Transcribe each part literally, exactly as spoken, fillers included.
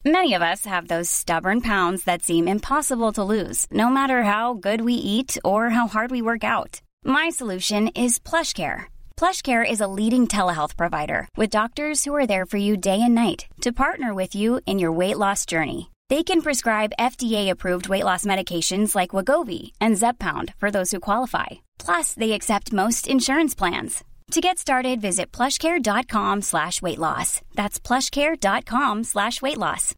Many of us have those stubborn pounds that seem impossible to lose, no matter how good we eat or how hard we work out. My solution is PlushCare. PlushCare is a leading telehealth provider with doctors who are there for you day and night to partner with you in your weight loss journey. They can prescribe F D A-approved weight loss medications like Wegovy and Zepbound for those who qualify. Plus, they accept most insurance plans. To get started, visit plushcare.com slash weight loss. That's plushcare.com slash weight loss.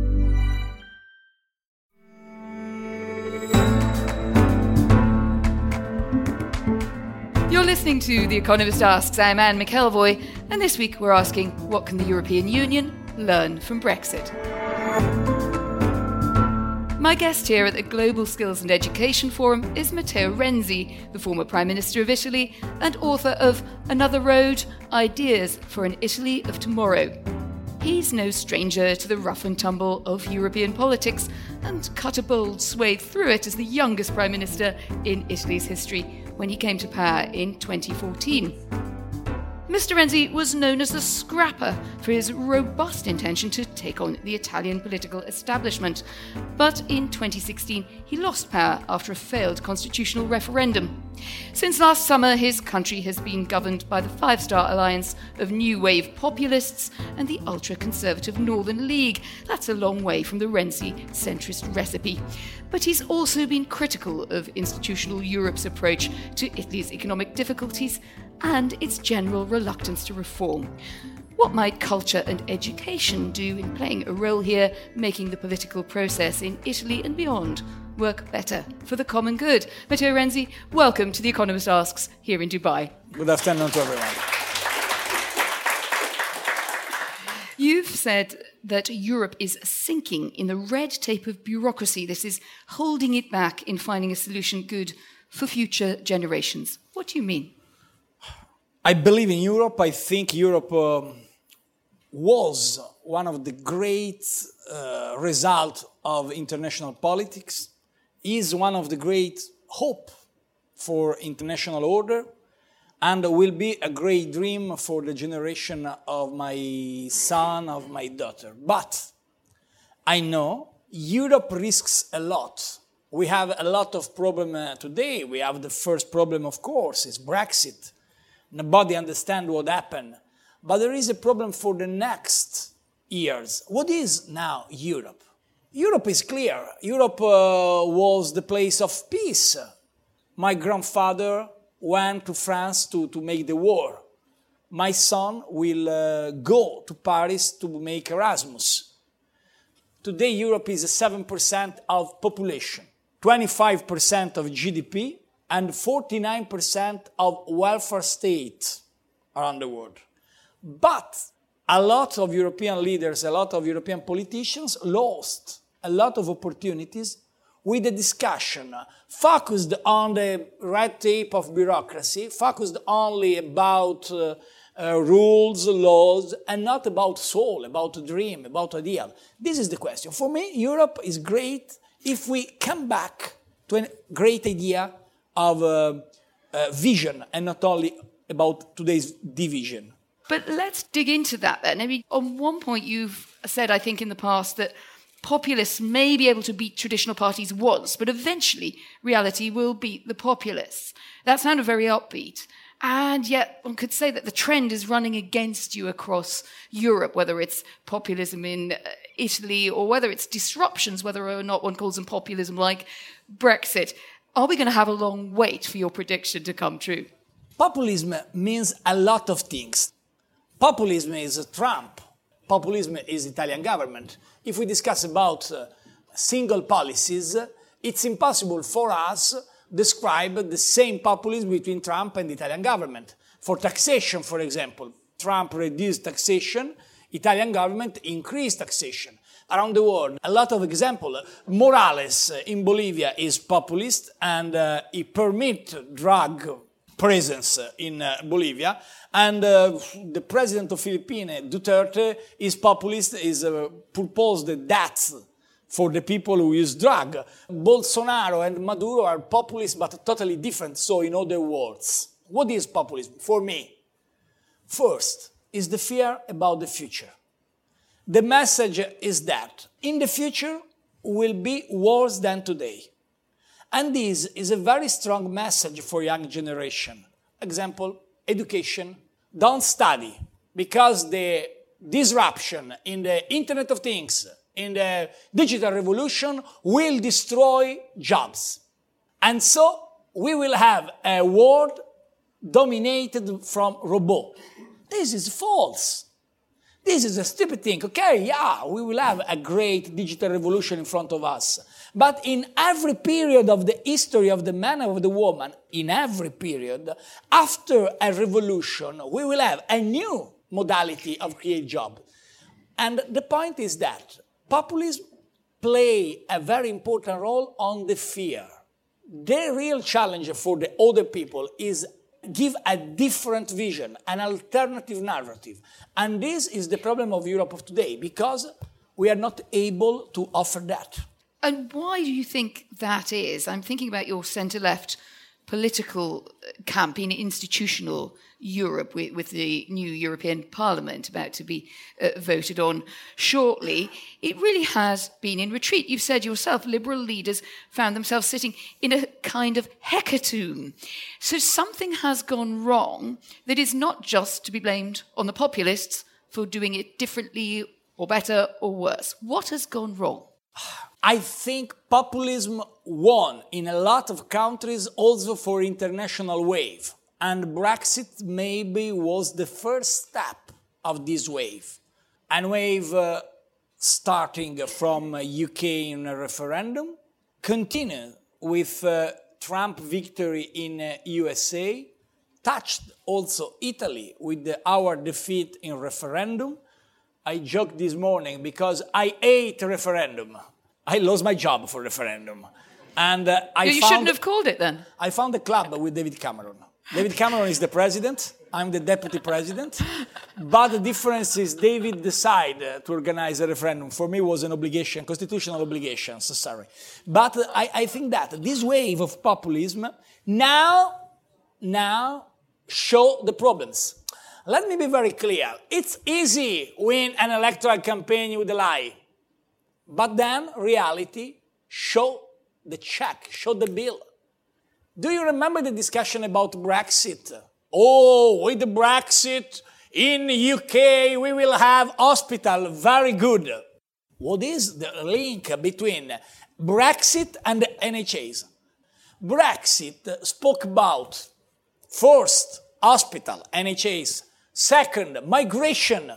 You're listening to The Economist Asks. I'm Anne McElvoy, and this week we're asking, what can the European Union learn from Brexit? My guest here at the Global Skills and Education Forum is Matteo Renzi, the former Prime Minister of Italy and author of Another Road, Ideas for an Italy of Tomorrow. He's no stranger to the rough and tumble of European politics and cut a bold swathe through it as the youngest Prime Minister in Italy's history when he came to power in twenty fourteen. Mister Renzi was known as the scrapper for his robust intention to take on the Italian political establishment. But in twenty sixteen, he lost power after a failed constitutional referendum. Since last summer, his country has been governed by the Five Star Alliance of New Wave populists and the ultra-conservative Northern League. That's a long way from the Renzi centrist recipe. But he's also been critical of institutional Europe's approach to Italy's economic difficulties and its general reluctance to reform. What might culture and education do in playing a role here, making the political process in Italy and beyond work better for the common good? Matteo Renzi, welcome to The Economist Asks here in Dubai. Good afternoon to everyone. You've said that Europe is sinking in the red tape of bureaucracy. This is holding it back in finding a solution good for future generations. What do you mean? I believe in Europe. I think Europe um, was one of the great uh, results of international politics, is one of the great hope for international order, and will be a great dream for the generation of my son, of my daughter. But I know Europe risks a lot. We have a lot of problems uh, today. We have the first problem, of course, is Brexit. Nobody understands what happened. But there is a problem for the next years. What is now Europe? Europe is clear. Europe uh, was the place of peace. My grandfather went to France to, to make the war. My son will uh, go to Paris to make Erasmus. Today, Europe is seven percent of population, twenty-five percent of G D P, and forty-nine percent of welfare state around the world. But a lot of European leaders, a lot of European politicians lost a lot of opportunities with the discussion focused on the red tape of bureaucracy, focused only about uh, uh, rules, laws, and not about soul, about dream, about ideal. This is the question. For me, Europe is great if we come back to a great idea of uh, uh, vision and not only about today's division. But let's dig into that then. I mean, on one point you've said, I think in the past, that populists may be able to beat traditional parties once, but eventually reality will beat the populists. That sounded very upbeat. And yet one could say that the trend is running against you across Europe, whether it's populism in Italy or whether it's disruptions, whether or not one calls them populism like Brexit. Are we going to have a long wait for your prediction to come true? Populism means a lot of things. Populism is Trump. Populism is Italian government. If we discuss about uh, single policies, it's impossible for us to describe the same populism between Trump and the Italian government. For taxation, for example, Trump reduced taxation, Italian government increased taxation. Around the world, a lot of examples. Morales in Bolivia is populist and uh, he permits drug presence in uh, Bolivia. And uh, the president of Philippines, Duterte, is populist, is uh, proposed the death for the people who use drug. Bolsonaro and Maduro are populist but totally different, so in other words. What is populism? For me, first is the fear about the future. The message is that in the future will be worse than today. And this is a very strong message for young generation. Example, education. Don't study, because the disruption in the Internet of Things, in the digital revolution, will destroy jobs. And so we will have a world dominated from robots. This is false. This is a stupid thing. Okay, yeah, we will have a great digital revolution in front of us. But in every period of the history of the man and of the woman, in every period, after a revolution, we will have a new modality of create job. And the point is that populism play a very important role on the fear. The real challenge for the older people is give a different vision, an alternative narrative. And this is the problem of Europe of today, because we are not able to offer that. And why do you think that is? I'm thinking about your centre-left political camp in institutional Europe with, with the new European Parliament about to be uh, voted on shortly. It really has been in retreat. You've said yourself, liberal leaders found themselves sitting in a kind of hecatomb. So something has gone wrong that is not just to be blamed on the populists for doing it differently or better or worse. What has gone wrong? I think populism won in a lot of countries also for international wave. And Brexit maybe was the first step of this wave. And wave uh, starting from uh, U K in a referendum, continue with uh, Trump victory in uh, U S A, touched also Italy with the, our defeat in referendum. I joked this morning because I hate referendum. I lost my job for referendum. And uh, I you found, shouldn't have called it then. I found a club with David Cameron. David Cameron is the president. I'm the deputy president. But the difference is David decided to organize a referendum. For me, it was an obligation, constitutional obligation, so sorry. But uh, I, I think that this wave of populism now, now show the problems. Let me be very clear. It's easy win an electoral campaign with a lie. But then reality show the check, show the bill. Do you remember the discussion about Brexit? Oh, with the Brexit in U K we will have hospital, very good. What is the link between Brexit and the N H S? Brexit spoke about first, hospital, N H S. Second, migration.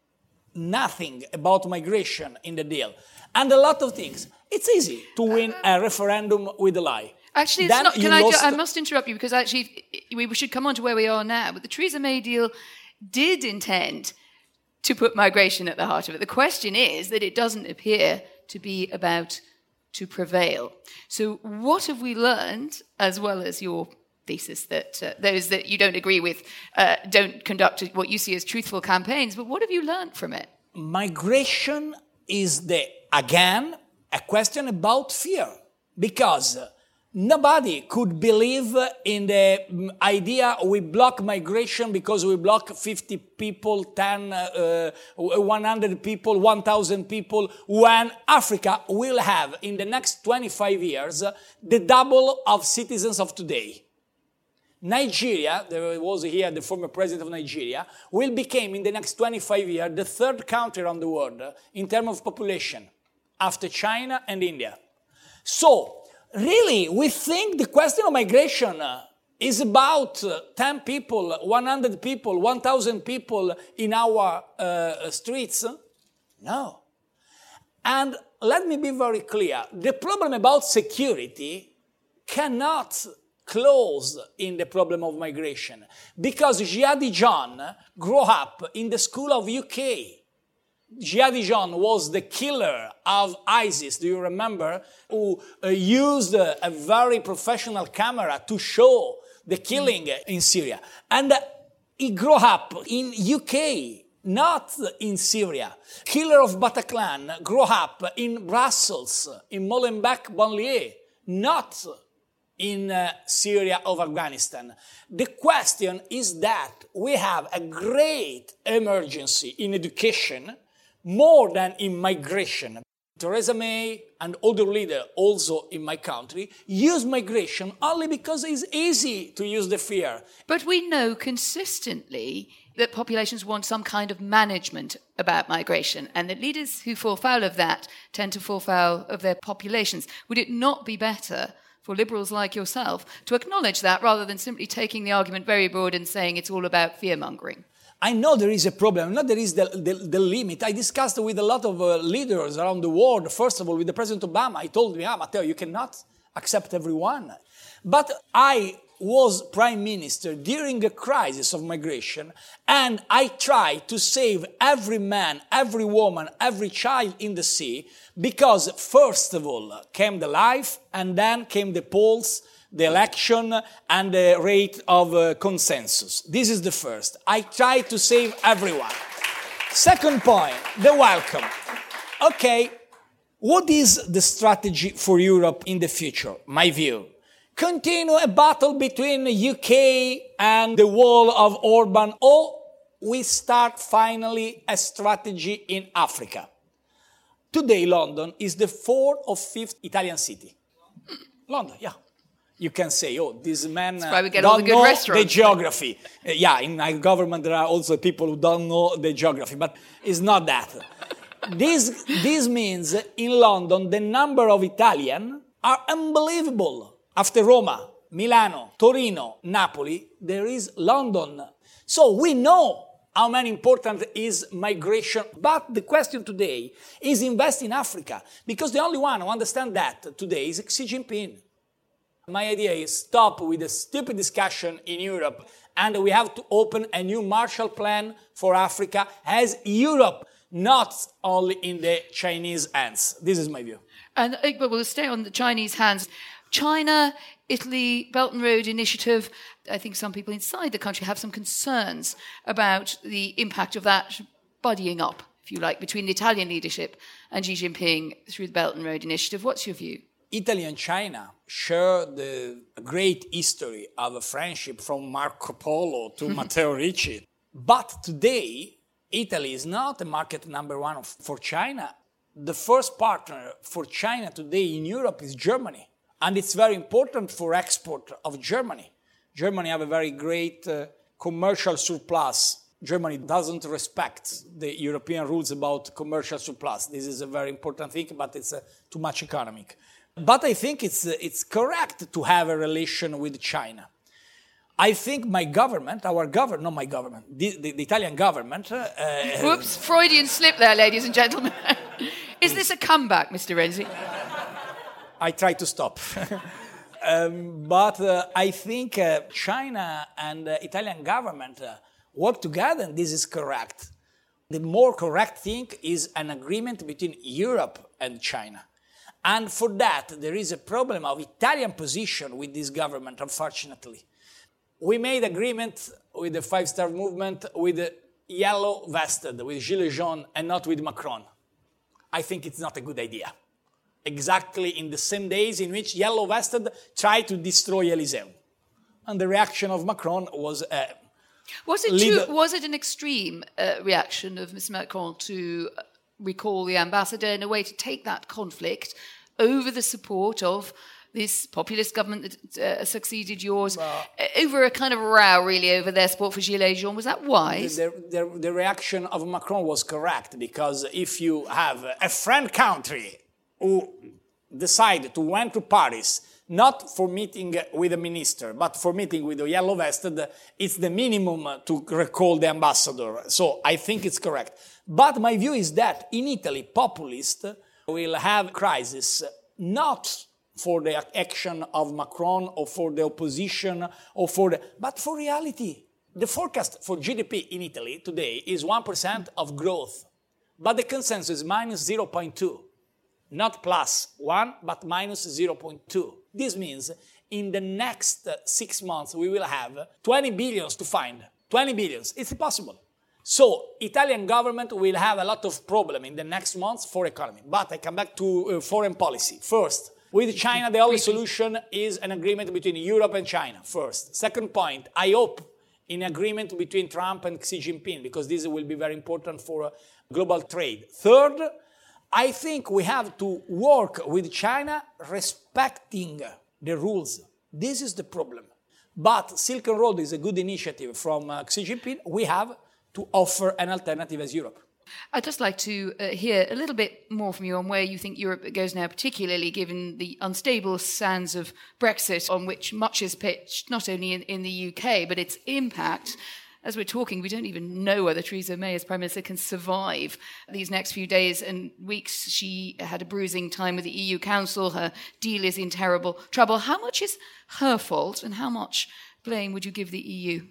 Nothing about migration in the deal. And a lot of things. It's easy to win a referendum with a lie. Actually, it's not, can I, ju- I must interrupt you because actually we should come on to where we are now. But the Theresa May deal did intend to put migration at the heart of it. The question is that it doesn't appear to be about to prevail. So what have we learned, as well as your thesis that uh, those that you don't agree with uh, don't conduct what you see as truthful campaigns, but what have you learned from it? Migration is, the again, a question about fear, because nobody could believe in the idea we block migration because we block fifty people, ten, uh, one hundred people, one thousand people, when Africa will have, in the next twenty-five years, the double of citizens of today. Nigeria, there was here the former president of Nigeria, will become in the next twenty-five years the third country around the world in terms of population, after China and India. So, really, we think the question of migration is about ten people, one hundred people, one thousand people in our uh, streets? No. And let me be very clear. The problem about security cannot close in the problem of migration, because Jihadi John grew up in the school of U K. Jihadi John was the killer of ISIS, do you remember? Who uh, used uh, a very professional camera to show the killing in Syria. And uh, he grew up in U K, not in Syria. Killer of Bataclan grew up in Brussels, in Molenbeek banlieue, not in uh, Syria or Afghanistan. The question is that we have a great emergency in education, more than in migration. Theresa May and other leaders also in my country use migration only because it's easy to use the fear. But we know consistently that populations want some kind of management about migration, and that leaders who fall foul of that tend to fall foul of their populations. Would it not be better for liberals like yourself to acknowledge that rather than simply taking the argument very broad and saying it's all about fear-mongering? I know there is a problem, not there is the, the, the limit. I discussed with a lot of uh, leaders around the world. First of all, with the President Obama, I told him, ah, Matteo, you cannot accept everyone. But I was prime minister during a crisis of migration, and I tried to save every man, every woman, every child in the sea, because first of all came the life, and then came the polls, the election, and the rate of uh, consensus. This is the first. I tried to save everyone. Second point, the welcome. Okay, what is the strategy for Europe in the future? My view. Continue a battle between the U K and the wall of Orban, or we start finally a strategy in Africa. Today, London is the fourth or fifth Italian city. London, yeah. You can say, oh, this man uh, don't know the geography. Uh, yeah, in my government there are also people who don't know the geography, but it's not that. this, this means in London the number of Italians are unbelievable. After Roma, Milano, Torino, Napoli, there is London. So we know how many important is migration. But the question today is invest in Africa, because the only one who understands that today is Xi Jinping. My idea is stop with the stupid discussion in Europe, and we have to open a new Marshall Plan for Africa as Europe, not only in the Chinese hands. This is my view. And but we'll stay on the Chinese hands. China, Italy, Belt and Road Initiative, I think some people inside the country have some concerns about the impact of that buddying up, if you like, between the Italian leadership and Xi Jinping through the Belt and Road Initiative. What's your view? Italy and China share the great history of a friendship from Marco Polo to Matteo Ricci. But today, Italy is not a market number one for China. The first partner for China today in Europe is Germany. And it's very important for export of Germany. Germany have a very great uh, commercial surplus. Germany doesn't respect the European rules about commercial surplus. This is a very important thing, but it's uh, too much economic. But I think it's, uh, it's correct to have a relation with China. I think my government, our government, not my government, the, the, the Italian government... Uh, Whoops, Freudian slip there, ladies and gentlemen. Is this a comeback, Mister Renzi? I try to stop. um, but uh, I think uh, China and the uh, Italian government uh, work together, and this is correct. The more correct thing is an agreement between Europe and China. And for that, there is a problem of Italian position with this government, unfortunately. We made agreement with the five-star movement with the yellow-vested, with Gilets jaunes, and not with Macron. I think it's not a good idea. Exactly in the same days in which yellow-vested tried to destroy Élysée. And the reaction of Macron was... Uh, was, it too, was it an extreme uh, reaction of Mister Macron to... Uh, recall the ambassador in a way to take that conflict over the support of this populist government that uh, succeeded yours, well, over a kind of row really over their support for Gilets jaunes? Was that wise? The, the, the reaction of Macron was correct, because if you have a friend country who decide to went to Paris not for meeting with a minister, but for meeting with the yellow-vested, it's the minimum to recall the ambassador. So I think it's correct. But my view is that in Italy, populists will have crisis not for the action of Macron or for the opposition or for the, but for reality. The forecast for G D P in Italy today is one percent of growth, but the consensus is minus zero point two. Not plus one, but minus zero point two. This means in the next six months we will have twenty billions to find. twenty billions. It's impossible. So Italian government will have a lot of problem in the next months for economy. But I come back to uh, foreign policy. First, with China, the only solution is an agreement between Europe and China. First. Second point, I hope in agreement between Trump and Xi Jinping, because this will be very important for global trade. Third, I think we have to work with China respecting the rules. This is the problem. But Silk Road is a good initiative from uh, Xi Jinping. We have to offer an alternative as Europe. I'd just like to uh, hear a little bit more from you on where you think Europe goes now, particularly given the unstable sands of Brexit, on which much is pitched, not only in, in the U K, but its impact. As we're talking, we don't even know whether Theresa May as Prime Minister can survive these next few days and weeks. She had a bruising time with the E U Council. Her deal is in terrible trouble. How much is her fault and how much blame would you give the E U?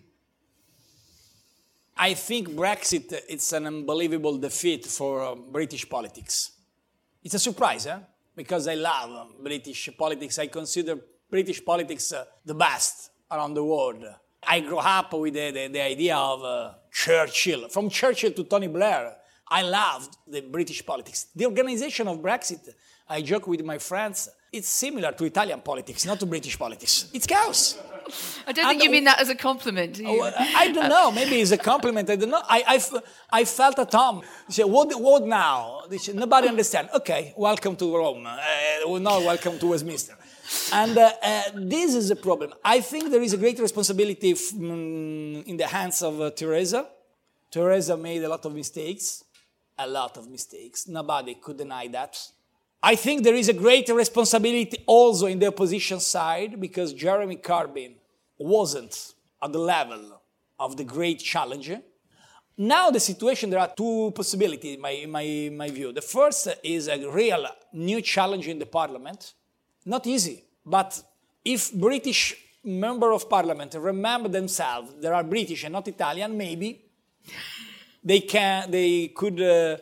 I think Brexit, it's an unbelievable defeat for uh, British politics. It's a surprise, eh? Because I love uh, British politics. I consider British politics uh, the best around the world. I grew up with the, the, the idea of uh, Churchill. From Churchill to Tony Blair, I loved the British politics. The organization of Brexit, I joke with my friends, it's similar to Italian politics, not to British politics. It's chaos. I don't think and, you mean that as a compliment. Oh, I don't know. Maybe it's a compliment. I don't know. I, I, I felt at home. They said, what, what now? They said, nobody understands. Okay, welcome to Rome. Uh, well, now welcome to Westminster. And uh, uh, this is a problem. I think there is a great responsibility f- mm, in the hands of uh, Theresa. Theresa made a lot of mistakes. A lot of mistakes. Nobody could deny that. I think there is a great responsibility also in the opposition side because Jeremy Corbyn wasn't at the level of the great challenger. Now the situation, there are two possibilities in my, in my, in my view. The first is a real new challenge in the parliament. Not easy, but if British member of parliament remember themselves, they are British and not Italian, maybe they can, they could... Uh,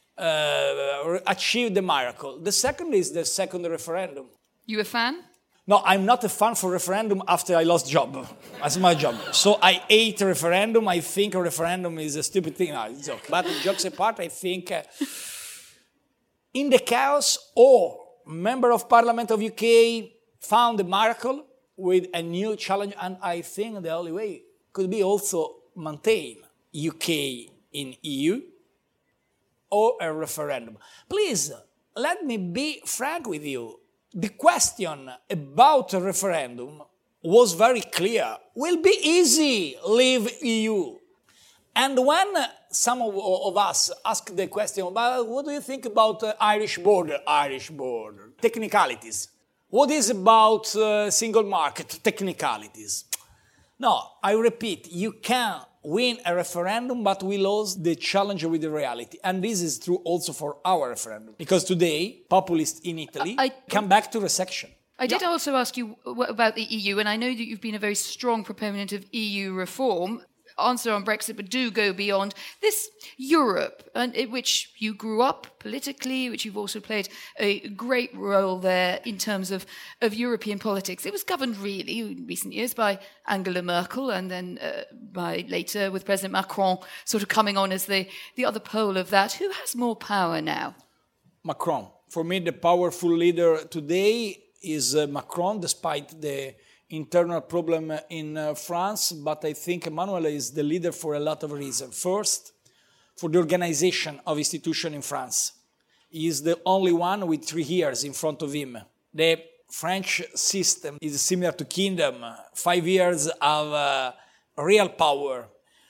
Uh, achieve the miracle. The second is the second referendum. You a fan? No, I'm not a fan for referendum after I lost job. That's my job. So I hate referendum. I think a referendum is a stupid thing. No, it's okay. But jokes apart, I think uh, in the chaos, or member of parliament of U K found a miracle with a new challenge, and I think the only way could be also maintain U K in E U, or a referendum. Please, let me be frank with you. The question about a referendum was very clear. Will be easy, leave E U. And when some of, of us ask the question about what do you think about uh, Irish border, Irish border, technicalities. What is about uh, single market, technicalities. No, I repeat, you can win a referendum, but we lose the challenge with the reality. And this is true also for our referendum. Because today, populists in Italy I, come back to recession. I did yeah. also ask you about the E U, and I know that you've been a very strong proponent of E U reform. Answer on Brexit, but do go beyond this Europe, and in which you grew up politically, which you've also played a great role there in terms of, of European politics. It was governed really in recent years by Angela Merkel, and then uh, by later with President Macron sort of coming on as the, the other pole of that. Who has more power now? Macron. For me, the powerful leader today is uh, Macron, despite the internal problem in uh, France, but I think Emmanuel is the leader for a lot of reasons. First, for the organization of institutions in France. He is the only one with three years in front of him. The French system is similar to kingdom, five years of uh, real power.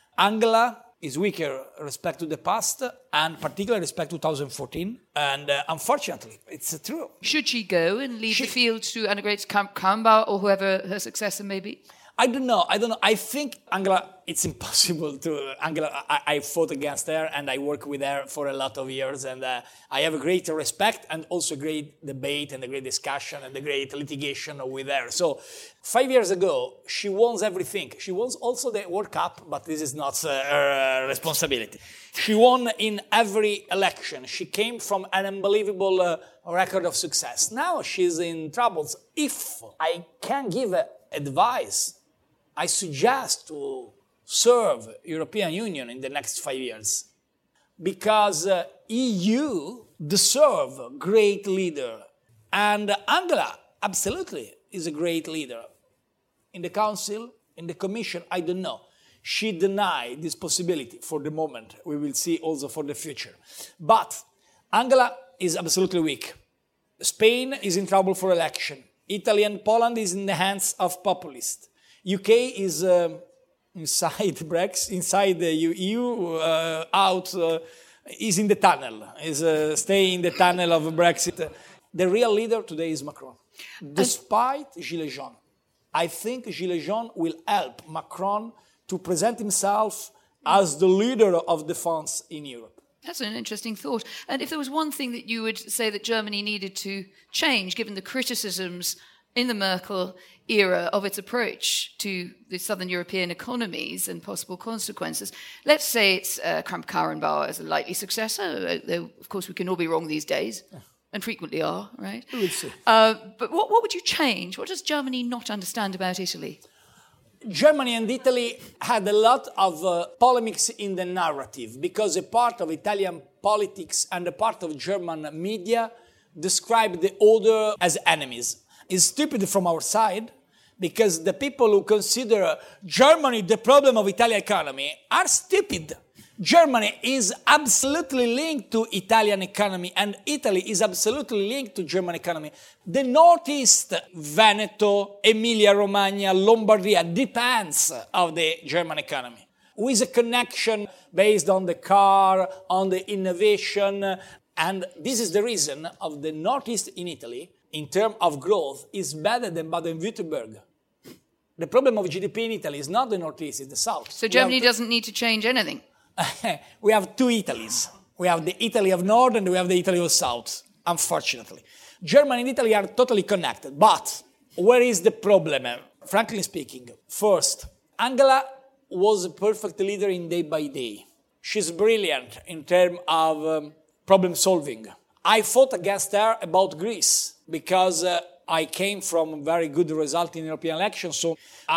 Angela is weaker respect to the past, and particularly respect to twenty fourteen. And uh, unfortunately, it's uh, true. Should she go and leave she, the field to Annegret Kramp-Karrenbauer or whoever her successor may be? I don't know. I don't know. I think Angela, it's impossible to... Angela, I, I fought against her and I worked with her for a lot of years, and uh, I have a great respect and also great debate and a great discussion and a great litigation with her. So five years ago, she won everything. She won also the World Cup, but this is not uh, her responsibility. She won in every election. She came from an unbelievable uh, record of success. Now she's in troubles. If I can give uh, advice, I suggest to serve European Union in the next five years because uh, E U deserve a great leader, and Angela absolutely is a great leader. In the Council, in the Commission, I don't know. She denied this possibility for the moment. We will see also for the future. But Angela is absolutely weak. Spain is in trouble for election. Italy and Poland is in the hands of populists. U K is uh, inside Brexit, inside the E U, uh, out, uh, is in the tunnel, is uh, staying in the tunnel of Brexit. The real leader today is Macron. Despite Gilets jaunes, I think Gilets jaunes will help Macron to present himself as the leader of defense in Europe. That's an interesting thought. And if there was one thing that you would say that Germany needed to change, given the criticisms in the Merkel era of its approach to the southern European economies and possible consequences, let's say it's uh, Kramp-Karrenbauer as a likely successor, though of course we can all be wrong these days, and frequently are, right? We will see. Uh, but what, what would you change? What does Germany not understand about Italy? Germany and Italy had a lot of uh, polemics in the narrative because a part of Italian politics and a part of German media described the other as enemies. It's stupid from our side because the people who consider Germany the problem of Italian economy are stupid. Germany is absolutely linked to Italian economy and Italy is absolutely linked to German economy. The Northeast, Veneto, Emilia-Romagna, Lombardia depends on the German economy. With a connection based on the car, on the innovation, and this is the reason of the Northeast in Italy, in terms of growth, is better than Baden-Württemberg. The problem of G D P in Italy is not the Northeast, it's the South. So Germany doesn't need to change anything? We have two Italies. We have the Italy of North and we have the Italy of South, unfortunately. Germany and Italy are totally connected. But where is the problem? Frankly speaking, first, Angela was a perfect leader in day by day. She's brilliant in terms of um, problem solving. I fought against her about Greece because uh, I came from a very good result in European elections. So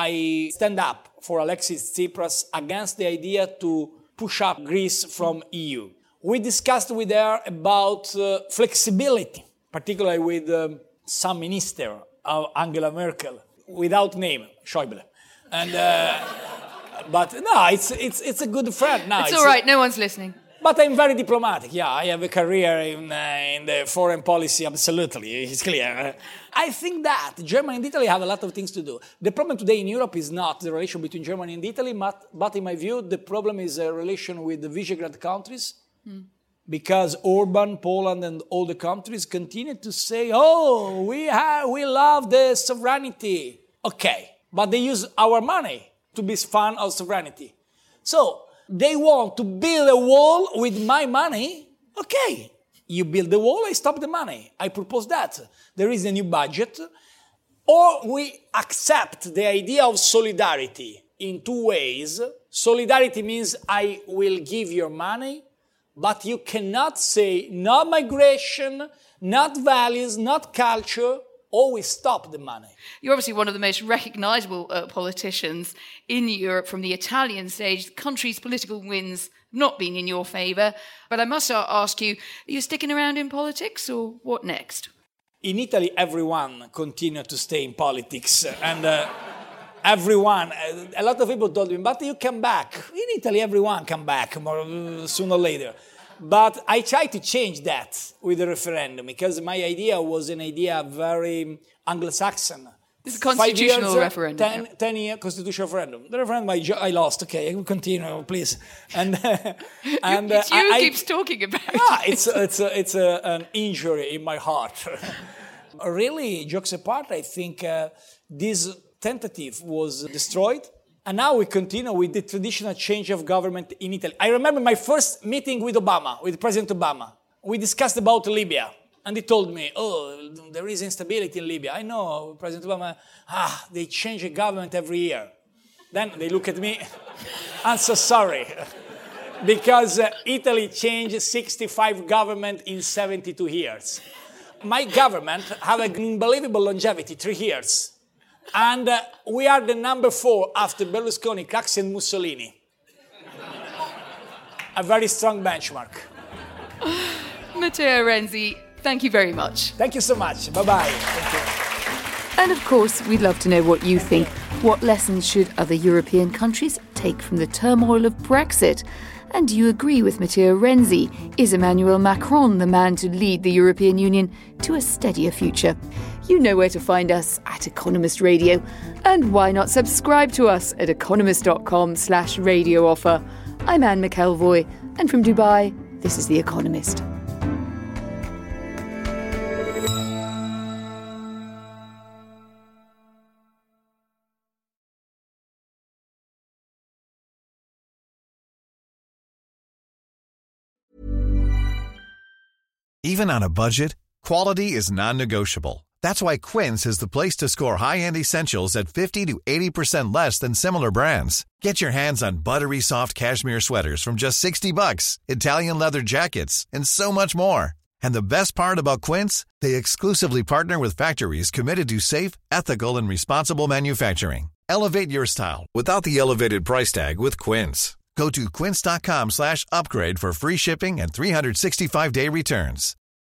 I stand up for Alexis Tsipras against the idea to push up Greece from E U. We discussed with her about uh, flexibility, particularly with um, some minister of Angela Merkel, without name, Schäuble. And uh, but no, it's it's it's a good friend. No, it's, it's all right. A, no one's listening. But I'm very diplomatic. Yeah, I have a career in uh, in the foreign policy. Absolutely, it's clear. I think that Germany and Italy have a lot of things to do. The problem today in Europe is not the relation between Germany and Italy, but, but in my view, the problem is a relation with the Visegrad countries. Mm. Because Orban, Poland, and all the countries continue to say, oh, we have, we love the sovereignty. Okay, but they use our money to be fan of sovereignty. So they want to build a wall with my money. Okay, you build the wall, I stop the money. I propose that. There is a new budget. Or we accept the idea of solidarity in two ways. Solidarity means I will give your money, but you cannot say not migration, not values, not culture, or we stop the money. You're obviously one of the most recognisable uh, politicians in Europe from the Italian stage. The country's political wins not been in your favour. But I must ask you, are you sticking around in politics or what next? In Italy, everyone continued to stay in politics. And uh, everyone, a lot of people told me, but you come back. In Italy, everyone come back more, uh, sooner or later. But I tried to change that with the referendum because my idea was an idea very Anglo-Saxon. It's a constitutional years, referendum. Ten, yeah. ten year constitutional referendum. The referendum I, I lost. Okay, I will continue, please. And and it's you uh, who I, keeps talking about yeah, it. it's it's a, it's a, an injury in my heart. Really, jokes apart, I think uh, this tentative was destroyed. And now we continue with the traditional change of government in Italy. I remember my first meeting with Obama, with President Obama. We discussed about Libya. And he told me, oh, there is instability in Libya. I know, President Obama, ah, they change the government every year. Then they look at me, I'm so sorry. Because uh, Italy changed sixty-five government in seventy-two years. My government have an unbelievable longevity, three years. And uh, we are the number four after Berlusconi, Craxi and Mussolini. A very strong benchmark. Matteo Renzi, thank you very much. Thank you so much. Bye-bye. Thank you. And of course, we'd love to know what you think. What lessons should other European countries take? take from the turmoil of Brexit? And do you agree with Matteo Renzi? Is Emmanuel Macron the man to lead the European Union to a steadier future? You know where to find us at Economist Radio. And why not subscribe to us at economist.com slash radio offer. I'm Anne McElvoy, and from Dubai, this is The Economist. Even on a budget, quality is non-negotiable. That's why Quince is the place to score high-end essentials at fifty to eighty percent less than similar brands. Get your hands on buttery soft cashmere sweaters from just sixty bucks, Italian leather jackets, and so much more. And the best part about Quince, they exclusively partner with factories committed to safe, ethical, and responsible manufacturing. Elevate your style without the elevated price tag with Quince. Go to quince.com slash upgrade for free shipping and three sixty-five day returns.